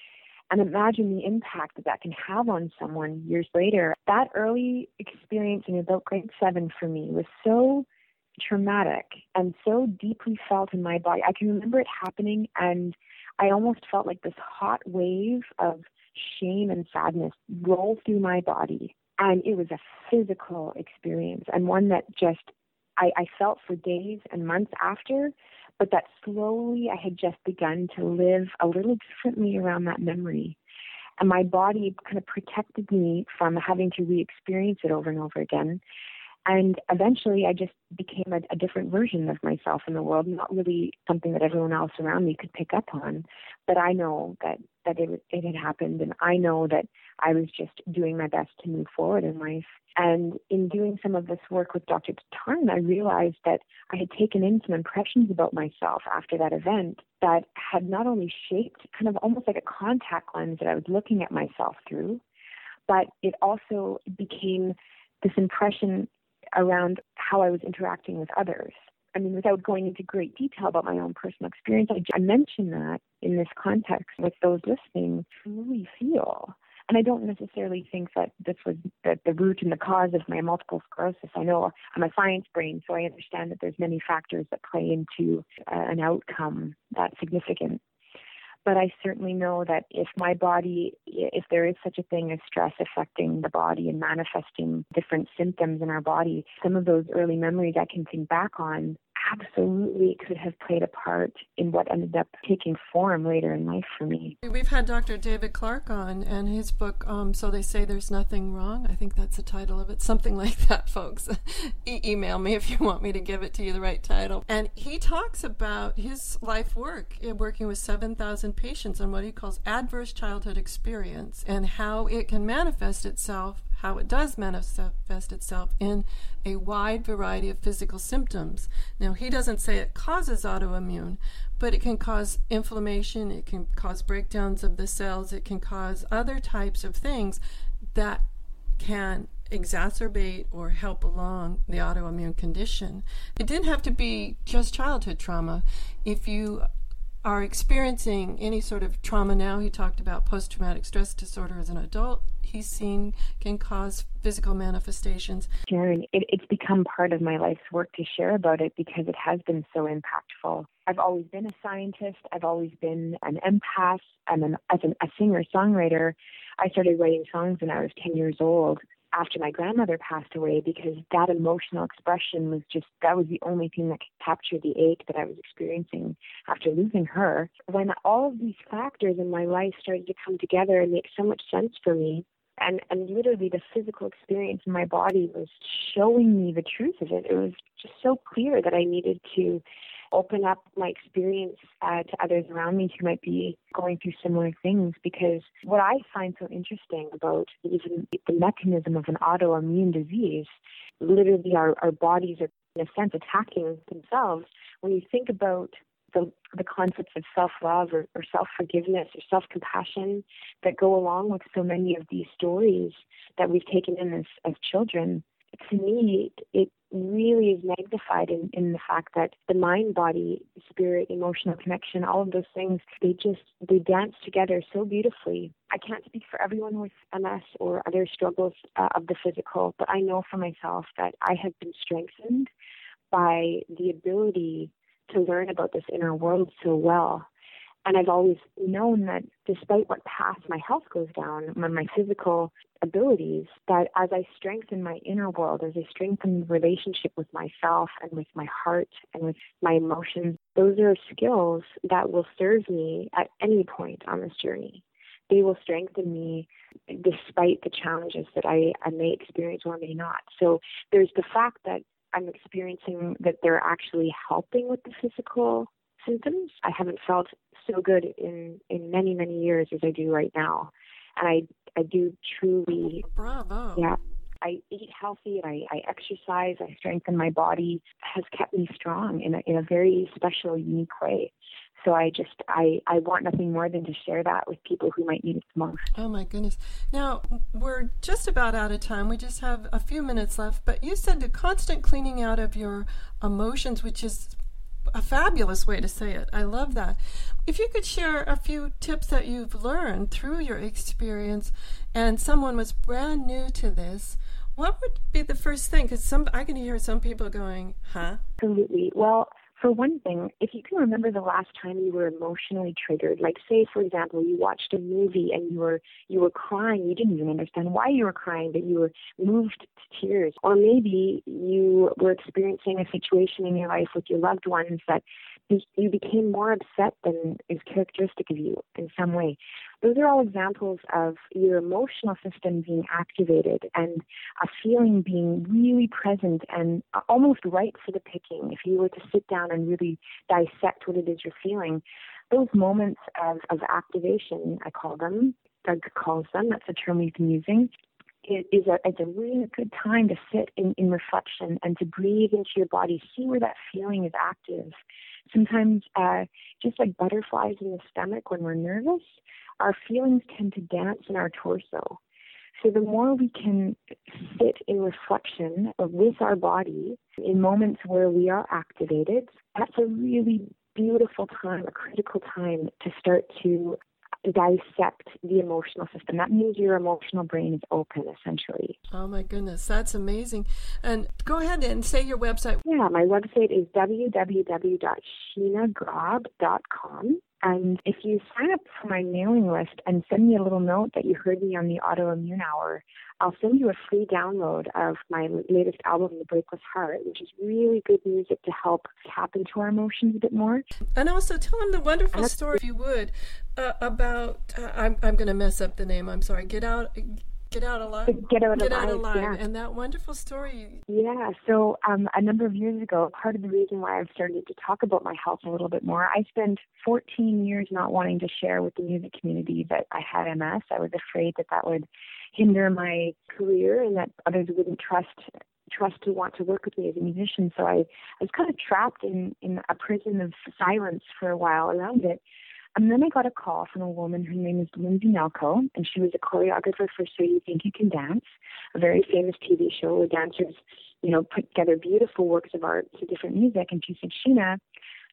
[SPEAKER 14] And imagine the impact that can have on someone years later. That early experience in about grade 7 for me was so traumatic and so deeply felt in my body. I can remember it happening, and I almost felt like this hot wave of shame and sadness roll through my body. And it was a physical experience, and one that just I felt for days and months after, but that slowly I had just begun to live a little differently around that memory. And my body kind of protected me from having to re-experience it over and over again. And eventually I just became a different version of myself in the world, not really something that everyone else around me could pick up on. But I know that it had happened, and I know that I was just doing my best to move forward in life. And in doing some of this work with Dr. Tatarn, I realized that I had taken in some impressions about myself after that event that had not only shaped kind of almost like a contact lens that I was looking at myself through, but it also became this impression around how I was interacting with others. I mean, without going into great detail about my own personal experience, I mention that in this context with those listening to really feel. And I don't necessarily think that this was the root and the cause of my multiple sclerosis. I know I'm a science brain, so I understand that there's many factors that play into an outcome that's significant. But I certainly know that if my body, if there is such a thing as stress affecting the body and manifesting different symptoms in our body, some of those early memories I can think back on absolutely could have played a part in what ended up taking form later in life for me.
[SPEAKER 4] We've had Dr. David Clark on, and his book, So They Say There's Nothing Wrong. I think that's the title of it. Something like that, folks. Email me if you want me to give it to you the right title. And he talks about his life work, working with 7,000 patients on what he calls adverse childhood experience, and how it can manifest itself, how it does manifest itself in a wide variety of physical symptoms. Now, he doesn't say it causes autoimmune, but it can cause inflammation, it can cause breakdowns of the cells, it can cause other types of things that can exacerbate or help along the autoimmune condition. It didn't have to be just childhood trauma. If you are experiencing any sort of trauma now. He talked about post-traumatic stress disorder as an adult. He's seen can cause physical manifestations.
[SPEAKER 14] Sharon, it's become part of my life's work to share about it because it has been so impactful. I've always been a scientist. I've always been an empath. As a singer-songwriter, I started writing songs when I was 10 years old after my grandmother passed away because that emotional expression that was the only thing that could capture the ache that I was experiencing after losing her. When all of these factors in my life started to come together and make so much sense for me, and literally the physical experience in my body was showing me the truth of it. It was just so clear that I needed to open up my experience to others around me who might be going through similar things, because what I find so interesting about even the mechanism of an autoimmune disease, literally our bodies are in a sense attacking themselves. When you think about the concepts of self-love or self-forgiveness or self-compassion that go along with so many of these stories that we've taken in as children, to me, it really is magnified in the fact that the mind, body, spirit, emotional connection, all of those things, they dance together so beautifully. I can't speak for everyone with MS or other struggles of the physical, but I know for myself that I have been strengthened by the ability to learn about this inner world so well. And I've always known that despite what path my health goes down, my physical abilities, that as I strengthen my inner world, as I strengthen the relationship with myself and with my heart and with my emotions, those are skills that will serve me at any point on this journey. They will strengthen me despite the challenges that I may experience or may not. So there's the fact that I'm experiencing that they're actually helping with the physical symptoms. I haven't felt so good in many, many years as I do right now. And I do truly...
[SPEAKER 4] Bravo.
[SPEAKER 14] Yeah. I eat healthy, I exercise, I strengthen my body, has kept me strong in a very special, unique way. So I want nothing more than to share that with people who might need it the most.
[SPEAKER 4] Oh my goodness. Now, we're just about out of time. We just have a few minutes left, but you said the constant cleaning out of your emotions, which is a fabulous way to say it. I love that. If you could share a few tips that you've learned through your experience and someone was brand new to this, what would be the first thing? Because I can hear some people going, huh?
[SPEAKER 14] Absolutely. Well, for one thing, if you can remember the last time you were emotionally triggered, like say, for example, you watched a movie and you were crying, you didn't even understand why you were crying, but you were moved to tears. Or maybe you were experiencing a situation in your life with your loved ones that you became more upset than is characteristic of you in some way. Those are all examples of your emotional system being activated and a feeling being really present and almost ripe for the picking. If you were to sit down and really dissect what it is you're feeling, those moments of activation, I call them, Doug calls them, that's a term we've been using, it's a really good time to sit in reflection and to breathe into your body, see where that feeling is active. Sometimes, just like butterflies in the stomach when we're nervous, our feelings tend to dance in our torso. So the more we can sit in reflection with our body in moments where we are activated, that's a really beautiful time, a critical time to start to dissect the emotional system. That means your emotional brain is open, essentially.
[SPEAKER 4] Oh my goodness, that's amazing. And go ahead and say your website.
[SPEAKER 14] Yeah, my website is www.sheenagrob.com. And if you sign up for my mailing list and send me a little note that you heard me on the Autoimmune Hour, I'll send you a free download of my latest album, The Breakless Heart, which is really good music to help tap into our emotions a bit more.
[SPEAKER 4] And also tell them the wonderful story, if you would, about, I'm going to mess up the name, I'm sorry, Get Out Alive.
[SPEAKER 14] Get Out Alive. Yeah.
[SPEAKER 4] And that wonderful story.
[SPEAKER 14] Yeah, so a number of years ago, part of the reason why I've started to talk about my health a little bit more, I spent 14 years not wanting to share with the music community that I had MS. I was afraid that would hinder my career and that others wouldn't trust to want to work with me as a musician. So I was kind of trapped in a prison of silence for a while around it. And then I got a call from a woman, her name is Lindsay Nelko, and she was a choreographer for So You Think You Can Dance, a very famous TV show where dancers, put together beautiful works of art to different music. And she said, Sheena,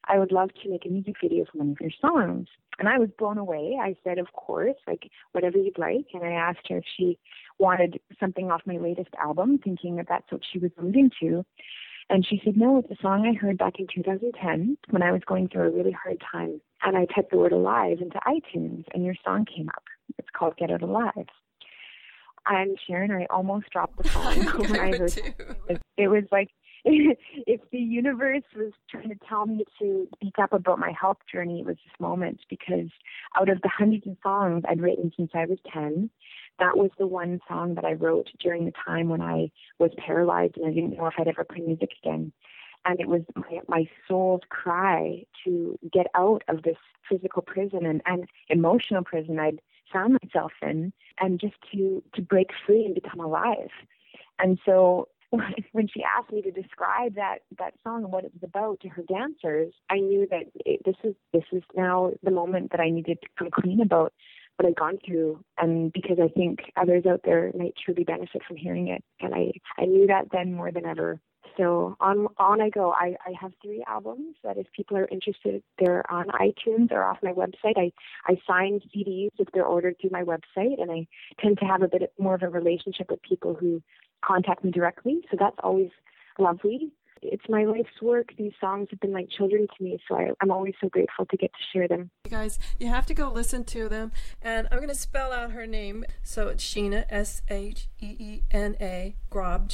[SPEAKER 14] I would love to make a music video for one of your songs. And I was blown away. I said, of course, like, whatever you'd like. And I asked her if she wanted something off my latest album, thinking that that's what she was alluding to. And she said, no, it's a song I heard back in 2010 when I was going through a really hard time. And I typed the word alive into iTunes, and your song came up. It's called Get Out Alive. And Sharon, I almost dropped the phone when I heard it. It was like, if the universe was trying to tell me to speak up about my health journey, it was this moment, because out of the hundreds of songs I'd written since I was 10, that was the one song that I wrote during the time when I was paralyzed and I didn't know if I'd ever play music again. And it was my soul's cry to get out of this physical prison and emotional prison I'd found myself in, and just to break free and become alive. And so when she asked me to describe that song and what it was about to her dancers, I knew that this is now the moment that I needed to come clean about what I'd gone through, and because I think others out there might truly benefit from hearing it. And I knew that then more than ever. So on I go. I have 3 albums that if people are interested, they're on iTunes or off my website. I sign CDs if they're ordered through my website, and I tend to have a bit more of a relationship with people who contact me directly. So that's always lovely. It's my life's work. These songs have been like children to me, so I'm always so grateful to get to share them.
[SPEAKER 4] You guys, you have to go listen to them. And I'm going to spell out her name. So it's Sheena, SHEENA, Grobb,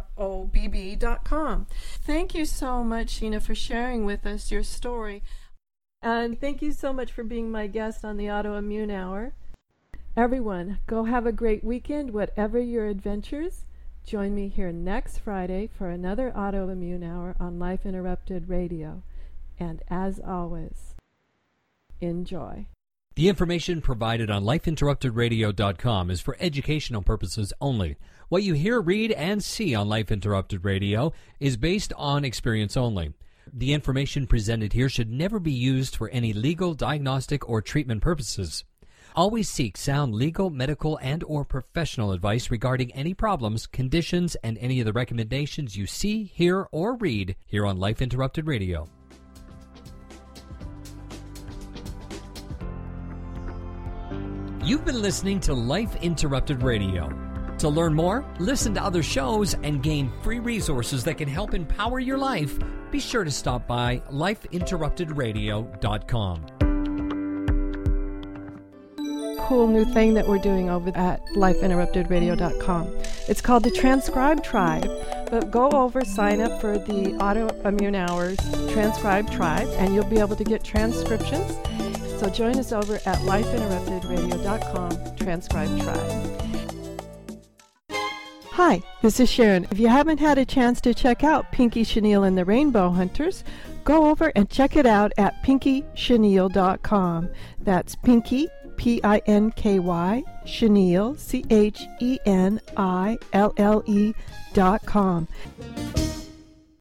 [SPEAKER 4] GROBB.com. Thank you so much, Sheena, for sharing with us your story. And thank you so much for being my guest on the Autoimmune Hour. Everyone, go have a great weekend, whatever your adventures. Join me here next Friday for another Autoimmune Hour on Life Interrupted Radio. And as always, enjoy.
[SPEAKER 2] The information provided on lifeinterruptedradio.com is for educational purposes only. What you hear, read, and see on Life Interrupted Radio is based on experience only. The information presented here should never be used for any legal, diagnostic, or treatment purposes. Always seek sound legal, medical, and or professional advice regarding any problems, conditions, and any of the recommendations you see, hear, or read here on Life Interrupted Radio. You've been listening to Life Interrupted Radio. To learn more, listen to other shows, and gain free resources that can help empower your life, be sure to stop by lifeinterruptedradio.com.
[SPEAKER 3] Cool new thing that we're doing over at lifeinterruptedradio.com. It's called the Transcribe Tribe. But go over, sign up for the Autoimmune Hours Transcribe Tribe, and you'll be able to get transcriptions. So join us over at lifeinterruptedradio.com, Transcribe Tribe. Hi, this is Sharon. If you haven't had a chance to check out Pinky Chenille and the Rainbow Hunters, go over and check it out at pinkychenille.com. That's Pinky, Pinky, Chenille, CHENILLE.com.